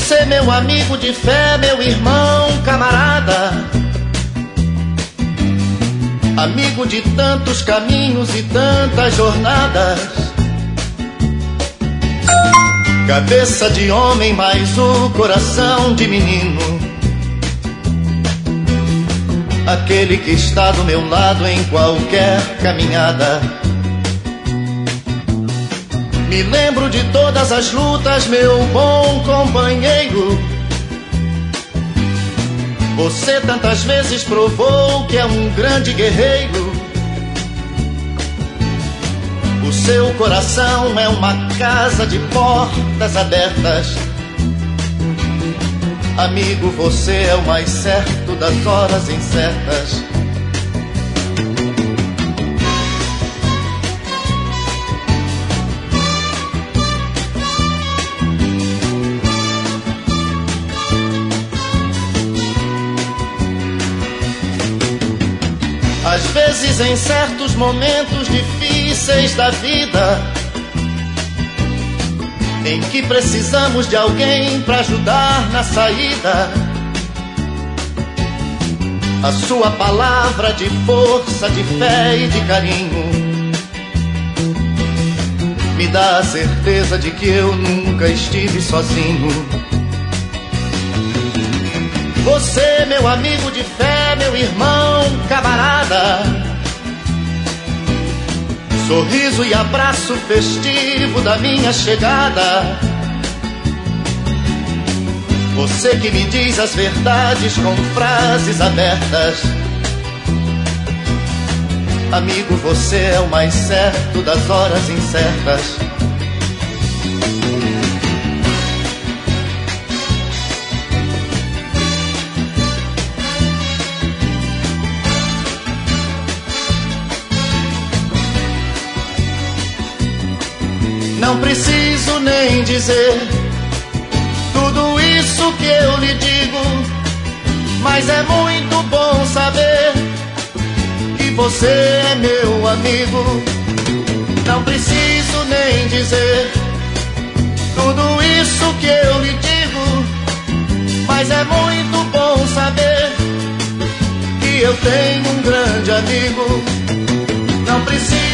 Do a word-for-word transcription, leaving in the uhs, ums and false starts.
Você, meu amigo de fé, meu irmão, camarada, amigo de tantos caminhos e tantas jornadas, cabeça de homem, mas o coração de menino, aquele que está do meu lado em qualquer caminhada. Me lembro de todas as lutas, meu bom companheiro. Você tantas vezes provou que é um grande guerreiro. O seu coração é uma casa de portas abertas. Amigo, você é o mais certo das horas incertas. Às vezes, em certos momentos difíceis da vida, em que precisamos de alguém para ajudar na saída, a sua palavra de força, de fé e de carinho me dá a certeza de que eu nunca estive sozinho. Você, meu amigo de fé, meu irmão, camarada, sorriso e abraço festivo da minha chegada. Você que me diz as verdades com frases abertas. Amigo, você é o mais certo das horas incertas. Não preciso nem dizer tudo isso que eu lhe digo, mas é muito bom saber que você é meu amigo. Não preciso nem dizer tudo isso que eu lhe digo, mas é muito bom saber que eu tenho um grande amigo. Não preciso